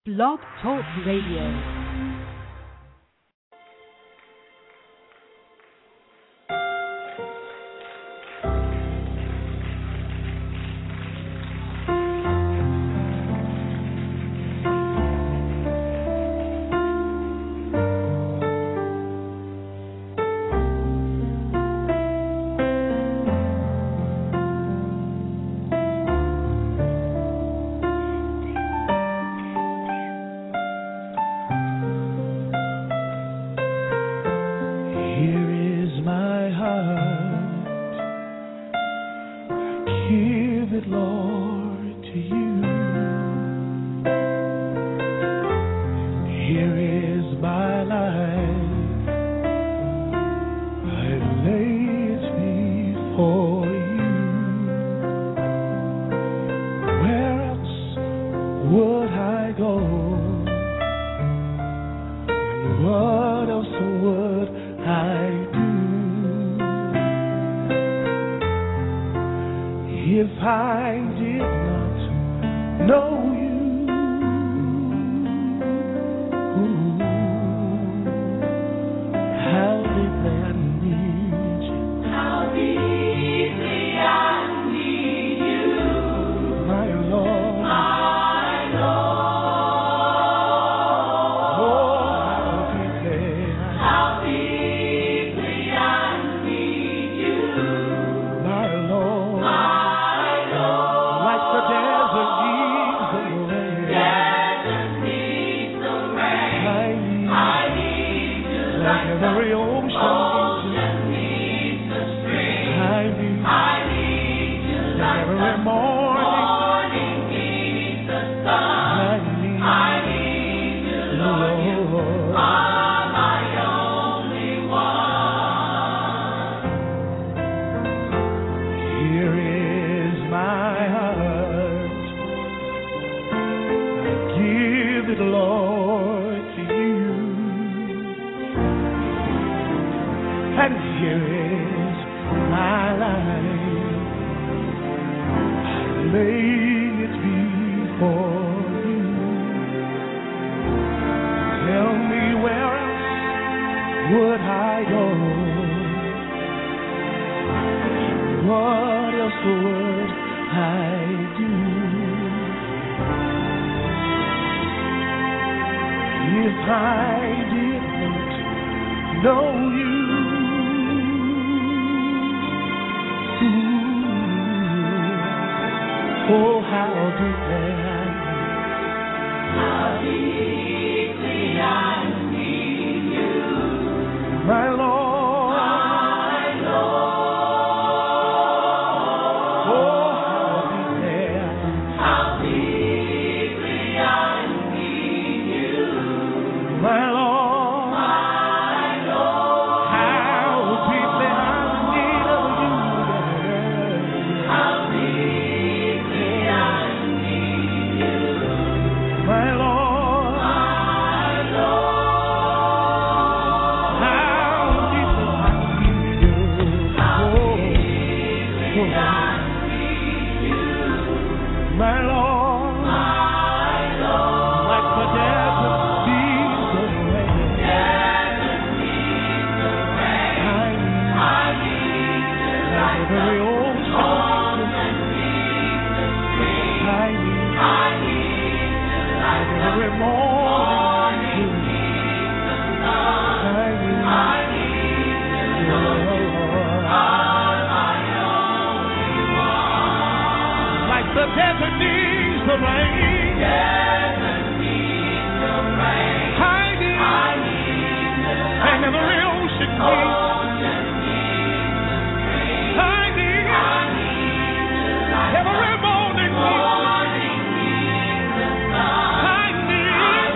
Blog Talk Radio. Every morning, I need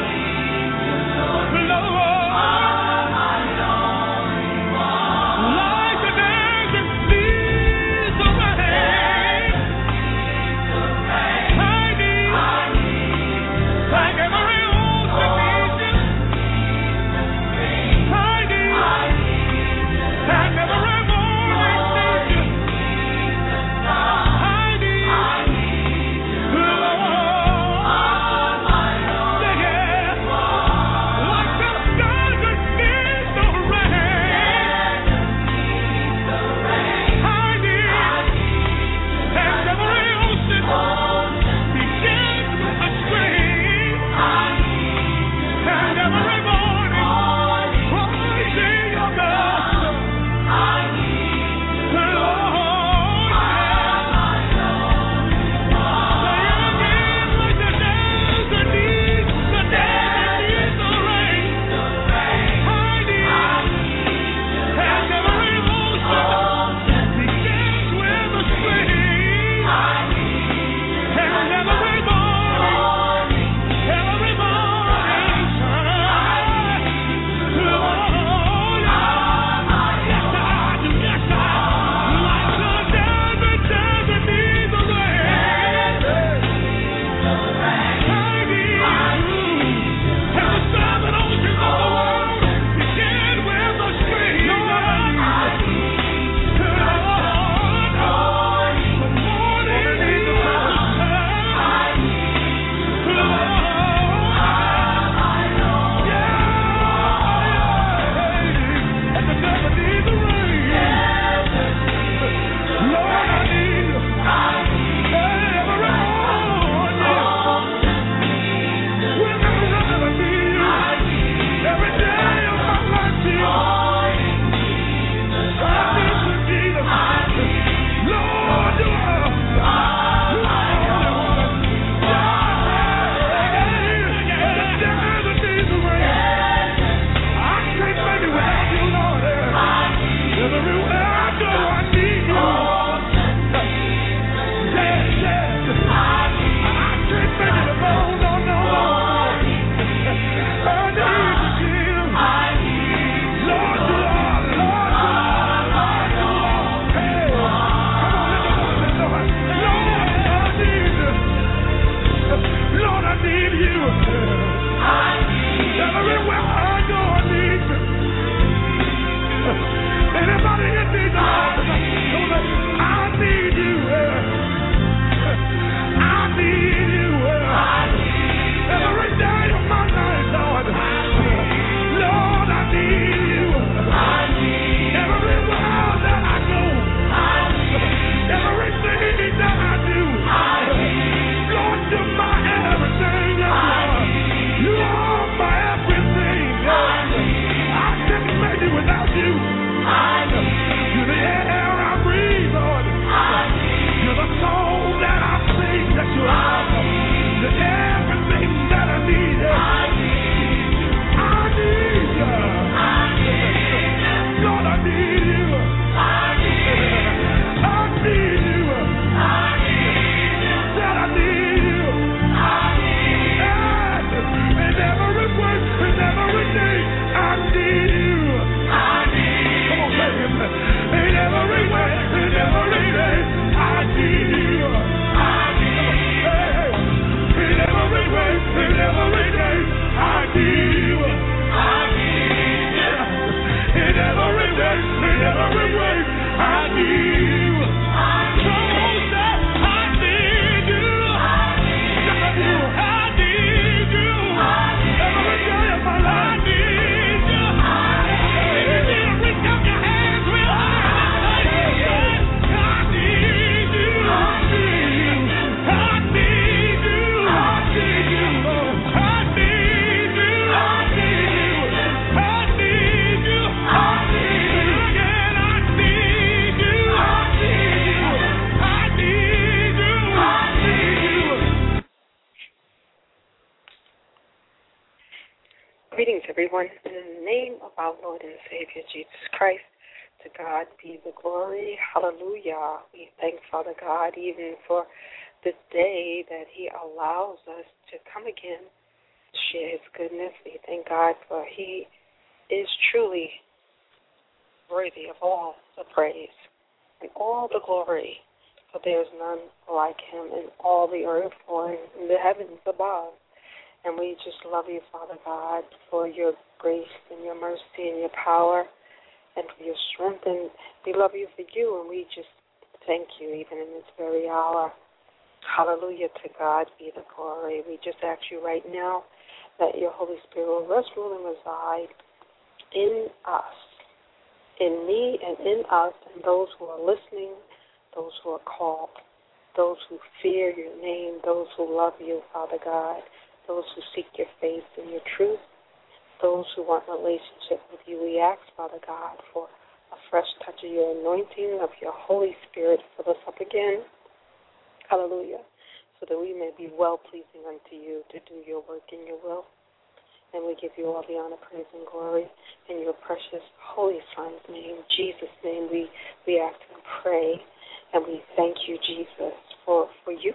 Greetings, everyone. In the name of our Lord and Savior, Jesus Christ, to God be the glory. Hallelujah. We thank Father God even for this day that He allows us to come again to share His goodness. We thank God for He is truly worthy of all the praise and all the glory, for there is none like Him in all the earth or in the heavens above. And we just love you, Father God, for your grace and your mercy and your power and for your strength. And we love you for you, and we just thank you even in this very hour. Hallelujah, to God be the glory. We just ask you right now that your Holy Spirit will rest, rule, and reside in us, in me and in us, and those who are listening, those who are called, those who fear your name, those who love you, Father God, those who seek your face and your truth, those who want a relationship with you. We ask, Father God, for a fresh touch of your anointing, of your Holy Spirit. Fill us up again. Hallelujah. So that we may be well-pleasing unto you to do your work in your will. And we give you all the honor, praise, and glory in your precious Holy Son's name, Jesus' name. We ask and pray, and we thank you, Jesus, for you.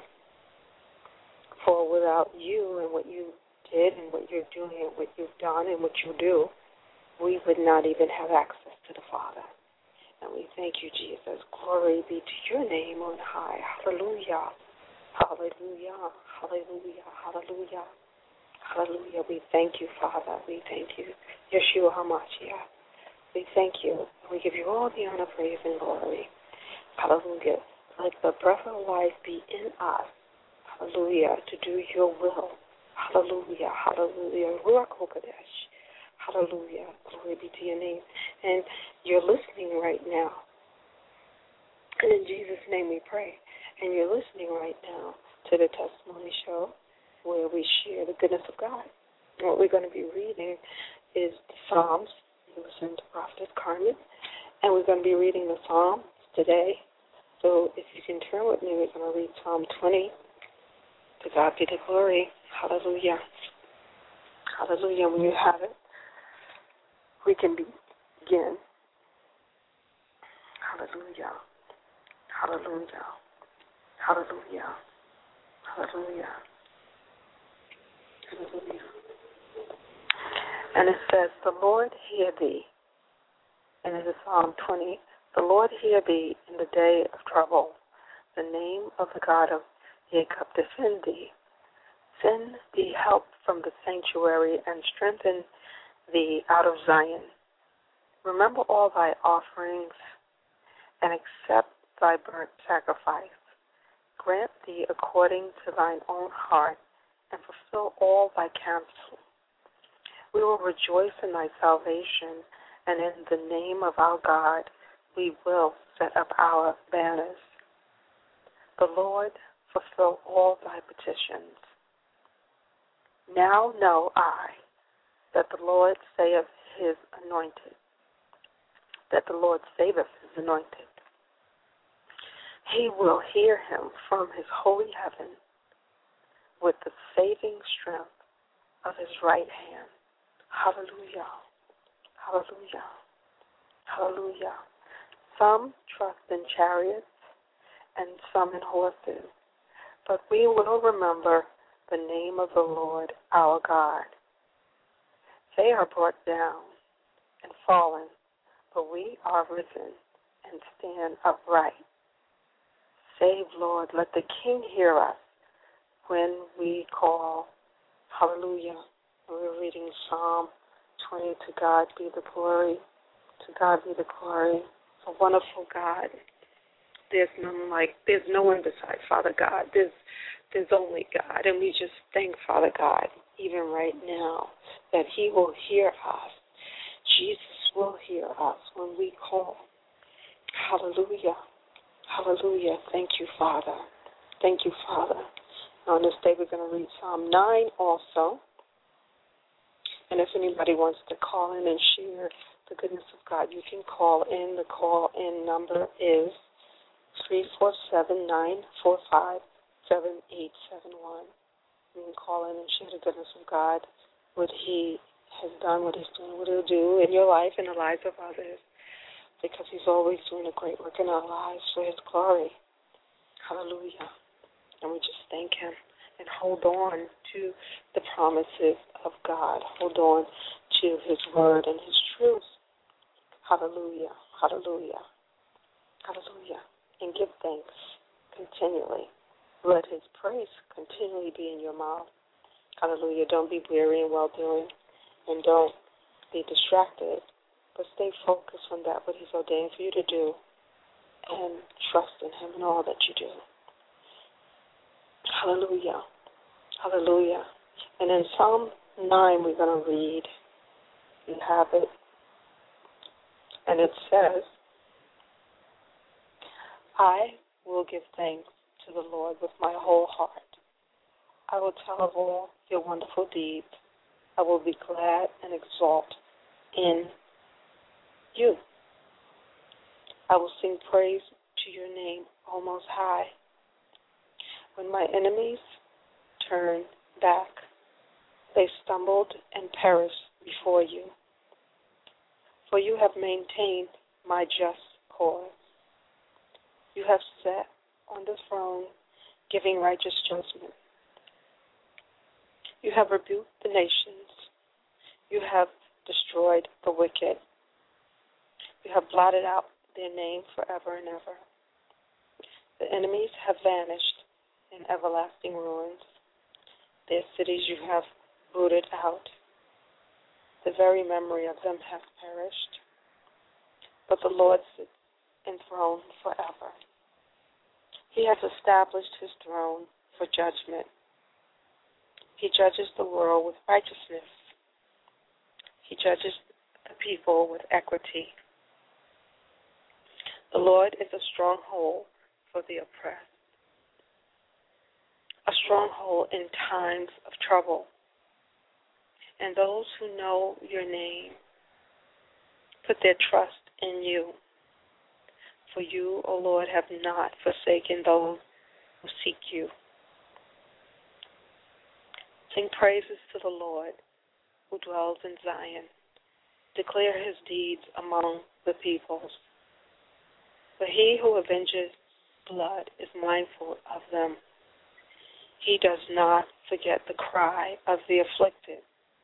For without you and what you did and what you're doing and what you've done and what you do, we would not even have access to the Father. And we thank you, Jesus. Glory be to your name on high. Hallelujah. Hallelujah. Hallelujah. Hallelujah. Hallelujah. We thank you, Father. We thank you. Yeshua HaMashiach. We thank you. We give you all the honor, praise, and glory. Hallelujah. Let the breath of life be in us. Hallelujah, to do your will. Hallelujah, hallelujah. Ruach HaKodesh. Hallelujah. Glory be to your name. And you're listening right now. And in Jesus' name we pray. And you're listening right now to the testimony show where we share the goodness of God. And what we're going to be reading is the Psalms. You listen to Prophetess Carmen. And we're going to be reading the Psalms today. So if you can turn with me, we're going to read Psalm 20. To God be the glory. Hallelujah. Hallelujah. When you have it, we can begin. Hallelujah. Hallelujah. Hallelujah. Hallelujah. Hallelujah. And it says, the Lord hear thee. And it is Psalm 20. The Lord hear thee in the day of trouble. The name of the God of Jacob defend thee. Send thee help from the sanctuary and strengthen thee out of Zion. Remember all thy offerings and accept thy burnt sacrifice. Grant thee according to thine own heart and fulfill all thy counsel. We will rejoice in thy salvation, and in the name of our God we will set up our banners. The Lord fulfill all thy petitions. Now know I that the Lord saith his anointed, that the Lord saveth his anointed. He will hear him from his holy heaven with the saving strength of his right hand. Hallelujah. Hallelujah. Hallelujah. Some trust in chariots and some in horses, but we will remember the name of the Lord our God. They are brought down and fallen, but we are risen and stand upright. Save, Lord, let the King hear us when we call. Hallelujah. We're reading Psalm 20, to God be the glory. To God be the glory. A wonderful God. There's no one besides Father God. There's only God. And we just thank Father God, even right now, that he will hear us. Jesus will hear us when we call. Hallelujah. Hallelujah. Thank you, Father. Thank you, Father. On this day, we're going to read Psalm 9 also. And if anybody wants to call in and share the goodness of God, you can call in. The call-in number is 347-945-7871. You can call in and share the goodness of God, what he has done what he's doing, what he'll do in your life and the lives of others, because he's always doing a great work in our lives for his glory. Hallelujah. And we just thank him and hold on to the promises of God. Hold on to his word and his truth. Hallelujah. Hallelujah. Hallelujah. And give thanks continually. Let his praise continually be in your mouth. Hallelujah. Don't be weary in well-doing, and don't be distracted, but stay focused on that what he's ordained for you to do, and trust in him in all that you do. Hallelujah. Hallelujah. And in Psalm 9 we're going to read. You have it. And it says, I will give thanks to the Lord with my whole heart. I will tell of all your wonderful deeds. I will be glad and exult in you. I will sing praise to your name, O Most High. When my enemies turned back, they stumbled and perished before you. For you have maintained my just cause. You have sat on the throne, giving righteous judgment. You have rebuked the nations. You have destroyed the wicked. You have blotted out their name forever and ever. The enemies have vanished in everlasting ruins. Their cities you have rooted out. The very memory of them has perished. But the Lord sits enthroned forever. He has established his throne for judgment. He judges the world with righteousness. He judges the people with equity. The Lord is a stronghold for the oppressed, a stronghold in times of trouble. And those who know your name put their trust in you. For you, O Lord, have not forsaken those who seek you. Sing praises to the Lord who dwells in Zion. Declare his deeds among the peoples. For he who avenges blood is mindful of them. He does not forget the cry of the afflicted.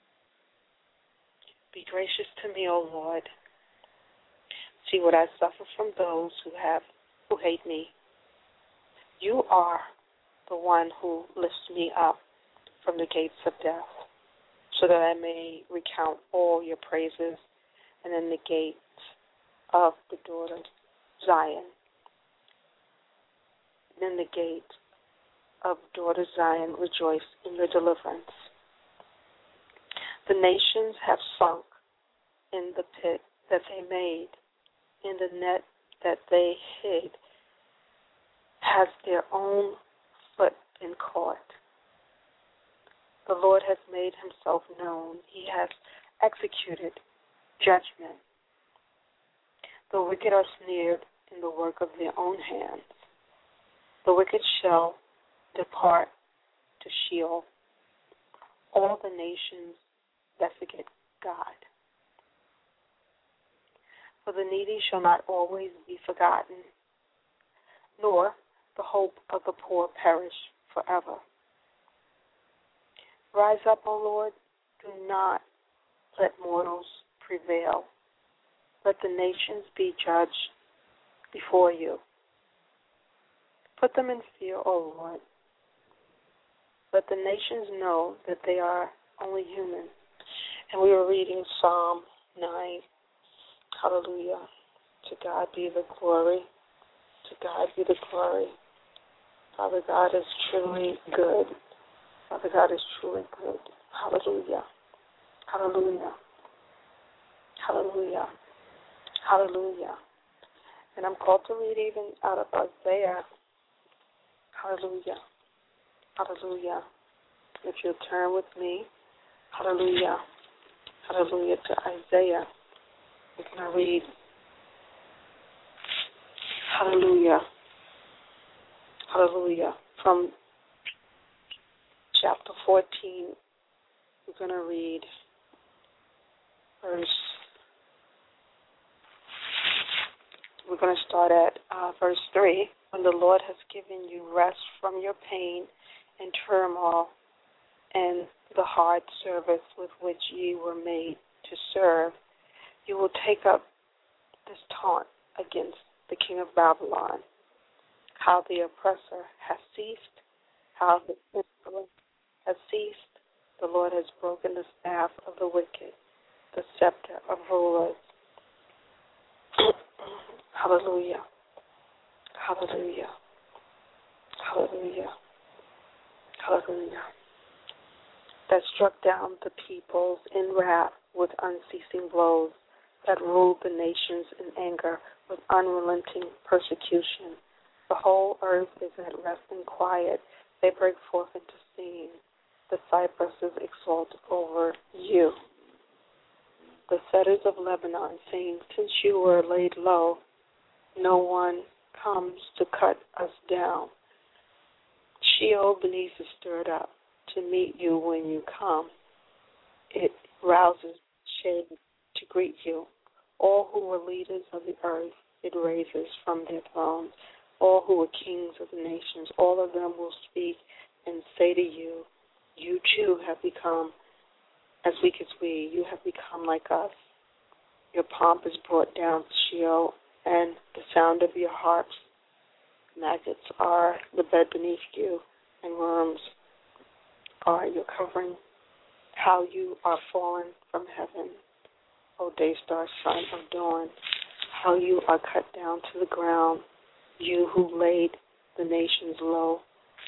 Be gracious to me, O Lord. See what I suffer from those who hate me. You are the one who lifts me up from the gates of death, so that I may recount all your praises, and in the gates of the daughter Zion. And in the gate of daughter Zion rejoice in your deliverance. The nations have sunk in the pit that they made, in the net that they hid. Has their own foot been caught? The Lord has made himself known. He has executed judgment. The wicked are snared in the work of their own hands. The wicked shall depart to Sheol. All the nations that forget God. For the needy shall not always be forgotten, nor the hope of the poor perish forever. Rise up, O Lord, do not let mortals prevail. Let the nations be judged before you. Put them in fear, O Lord. Let the nations know that they are only human. And we were reading Psalm 9. Hallelujah. To God be the glory. To God be the glory. Father God is truly good. Father God is truly good. Hallelujah. Hallelujah. Hallelujah. Hallelujah. And I'm called to read even out of Isaiah. Hallelujah. Hallelujah. If you'll turn with me, hallelujah. Hallelujah to Isaiah. We're going to read, hallelujah. Hallelujah. From chapter 14, we're going to read we're going to start at verse 3. When the Lord has given you rest from your pain and turmoil and the hard service with which ye were made to serve, you will take up this taunt against the king of Babylon, how the oppressor has ceased, how the insolent has ceased. The Lord has broken the staff of the wicked, the scepter of rulers. Hallelujah. Hallelujah. Hallelujah. Hallelujah. That struck down the peoples in wrath with unceasing blows, that ruled the nations in anger with unrelenting persecution. The whole earth is at rest and quiet. They break forth into singing. The cypresses exult over you. The cedars of Lebanon sing, since you were laid low, no one comes to cut us down. Sheol beneath is stirred up to meet you when you come. It rouses shade to greet you. All who were leaders of the earth, it raises from their thrones. All who were kings of the nations, all of them will speak and say to you, you too have become as weak as we. You have become like us. Your pomp is brought down to Sheol, and the sound of your harps. Maggots are the bed beneath you, and worms are your covering. How you are fallen from heaven, O day star, son of dawn. How you are cut down to the ground, you who laid the nations low.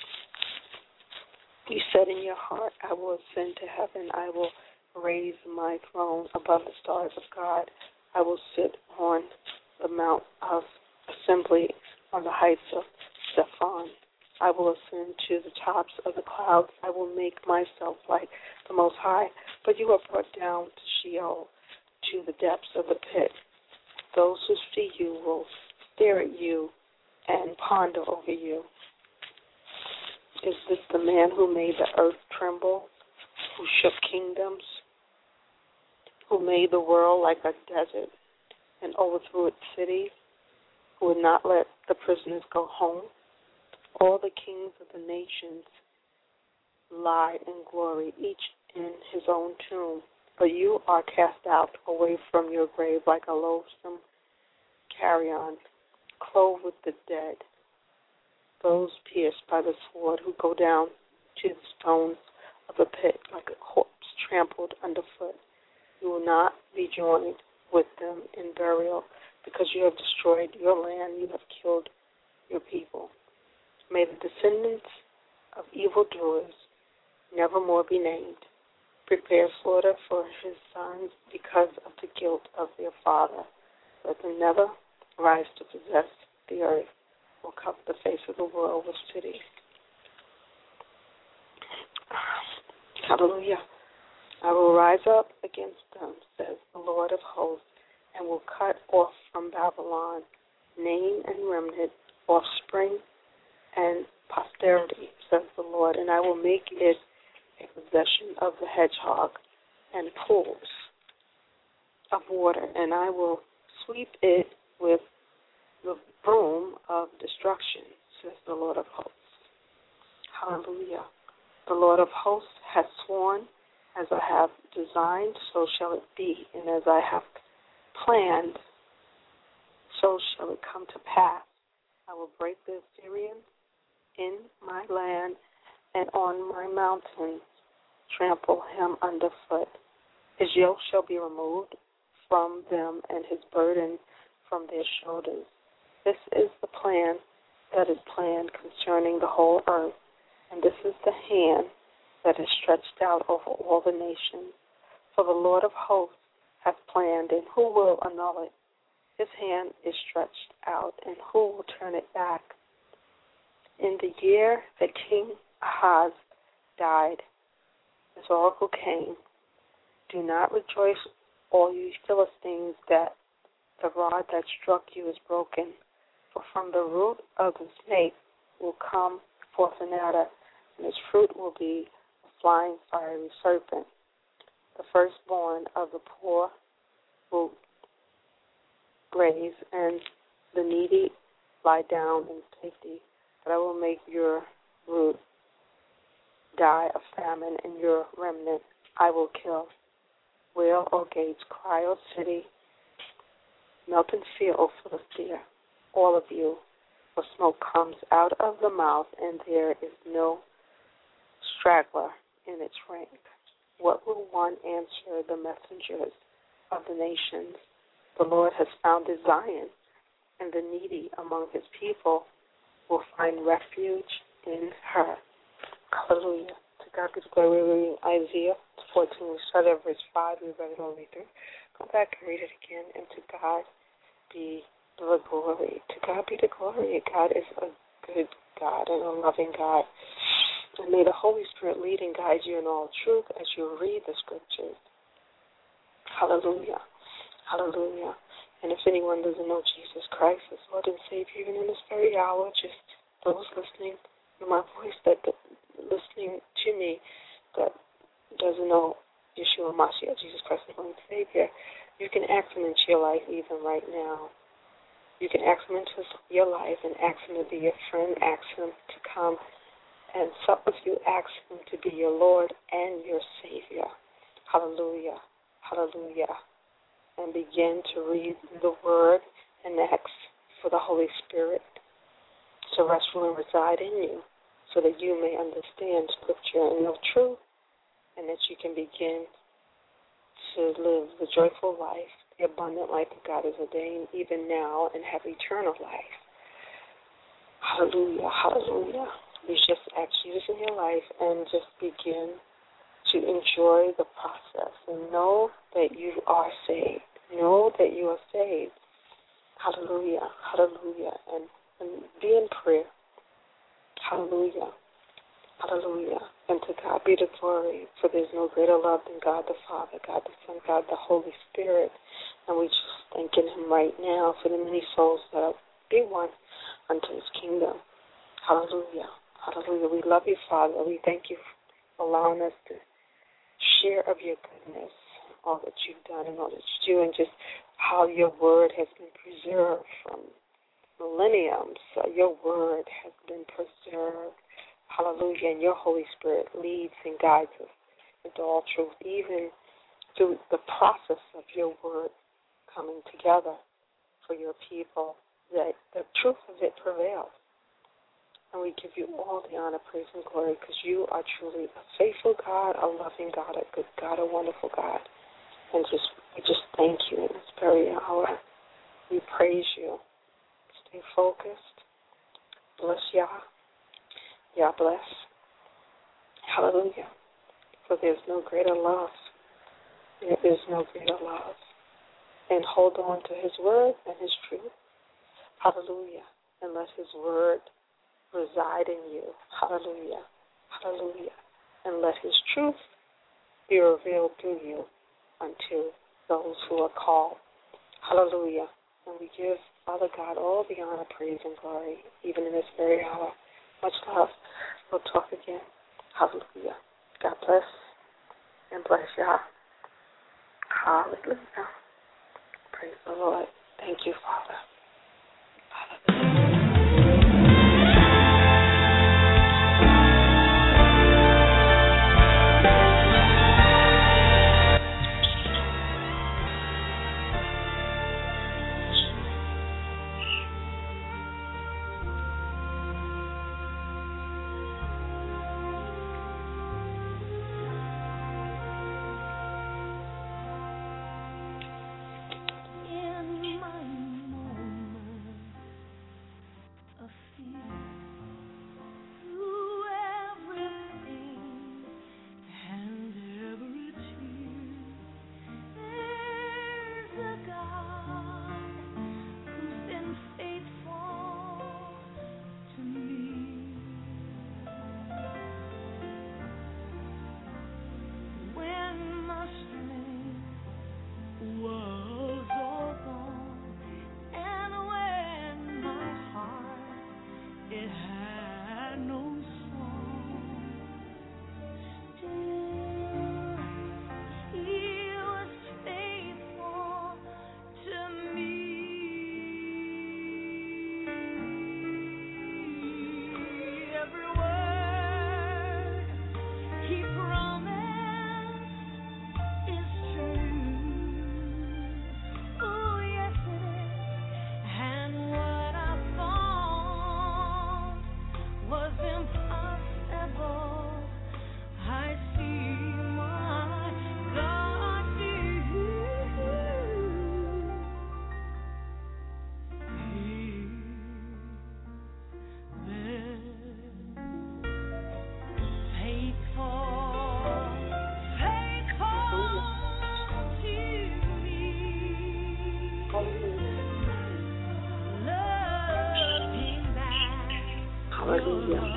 You said in your heart, I will ascend to heaven. I will raise my throne above the stars of God. I will sit on the mount of assembly on the heights of Zephon. I will ascend to the tops of the clouds. I will make myself like the Most High. But you are brought down to Sheol, to the depths of the pit. Those who see you will stare at you and ponder over you. Is this the man who made the earth tremble, who shook kingdoms, who made the world like a desert and overthrew its cities, who would not let the prisoners go home? All the kings of the nations lie in glory, each in his own tomb. But you are cast out away from your grave like a loathsome carrion, clothed with the dead. Those pierced by the sword who go down to the stones of the pit like a corpse trampled underfoot. You will not be joined with them in burial because you have destroyed your land, you have killed your people. May the descendants of evildoers never more be named. Prepare slaughter for his sons because of the guilt of their father. Let them never rise to possess the earth or cover the face of the world with pity. Hallelujah. I will rise up against them, says the Lord of hosts, and will cut off from Babylon name and remnant, offspring and posterity, says the Lord, and I will make it a possession of the hedgehog and pools of water, and I will sweep it with the broom of destruction, says the Lord of hosts. Hallelujah. The Lord of hosts has sworn, as I have designed, so shall it be, and as I have planned, so shall it come to pass. I will break the Assyrians in my land and on my mountains, trample him underfoot. His yoke shall be removed from them and his burden from their shoulders. This is the plan that is planned concerning the whole earth, and this is the hand that is stretched out over all the nations. For the Lord of hosts hath planned, and who will annul it? His hand is stretched out, and who will turn it back? In the year that King Ahaz died, his oracle came. Do not rejoice, all you Philistines, that the rod that struck you is broken. For from the root of the snake will come forth an adder, and its fruit will be a flying fiery serpent. The firstborn of the poor will graze, and the needy lie down in safety. But I will make your root die of famine, and your remnant I will kill. Wail, O gates, cry, O city, melt and fear, O Philistia, all of you, for smoke comes out of the mouth, and there is no straggler in its rank. What will one answer the messengers of the nations? The Lord has founded Zion, and the needy among his people will find refuge in her. Hallelujah. To God be the glory. We're reading Isaiah 14. We started at verse 5. We read it all the way through. Come back and read it again. And to God be the glory. To God be the glory. God is a good God and a loving God. And may the Holy Spirit lead and guide you in all truth as you read the scriptures. Hallelujah. Hallelujah. And if anyone doesn't know Jesus Christ as Lord and Savior, even in this very hour, just those listening to my voice, listening to me, that doesn't know Yeshua Mashiach, Jesus Christ as Lord and Savior, you can ask him into your life even right now. You can ask him into your life and ask him to be your friend, ask him to come and sup with you, ask him to be your Lord and your Savior. Hallelujah. Hallelujah. And begin to read the Word and ask for the Holy Spirit to rest, rule, and reside in you so that you may understand Scripture and know truth, and that you can begin to live the joyful life, the abundant life that God has ordained even now, and have eternal life. Hallelujah. Hallelujah. We just ask Jesus in your life and just begin to enjoy the process and know that you are saved. Know that you are saved. Hallelujah. Hallelujah. And be in prayer. Hallelujah. Hallelujah. And to God be the glory, for there's no greater love than God the Father, God the Son, God the Holy Spirit. And we just thanking him right now for the many souls that are be one unto his kingdom. Hallelujah. Hallelujah. We love you, Father. We thank you for allowing us to share of your goodness, all that you've done and all that you do, and just how your word has been preserved from millenniums. Your word has been preserved. Hallelujah. And your Holy Spirit leads and guides us into all truth, even through the process of your word coming together for your people, that the truth of it prevails. And we give you all the honor, praise, and glory, because you are truly a faithful God, a loving God, a good God, a wonderful God. And we just thank you in this very hour. We praise you. Stay focused. Bless Yah. Yah bless. Hallelujah. For there's no greater love. There is no greater love. And hold on to his word and his truth. Hallelujah. And let his word reside in you. Hallelujah. Hallelujah. And let his truth be revealed through you unto those who are called. Hallelujah. And we give Father God all the honor, praise, and glory, even in this very hour. Much love. We'll talk again. Hallelujah. God bless and bless Yah. Hallelujah. Praise the Lord. Thank you, Father. Hallelujah. Hallelujah.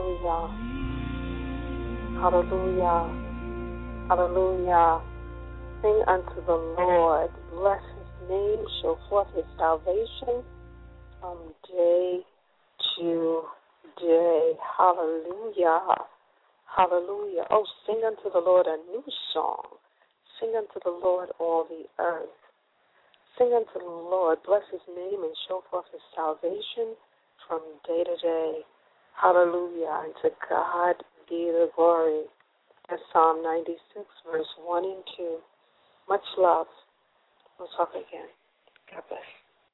Hallelujah. Hallelujah. Hallelujah. Sing unto the Lord. Bless his name. Show forth his salvation from day to day. Hallelujah. Hallelujah. Oh, sing unto the Lord a new song. Sing unto the Lord all the earth. Sing unto the Lord. Bless his name and show forth his salvation from day to day. Hallelujah. And to God be the glory. That's Psalm 96, verse 1 and 2. Much love. We'll talk again. God bless.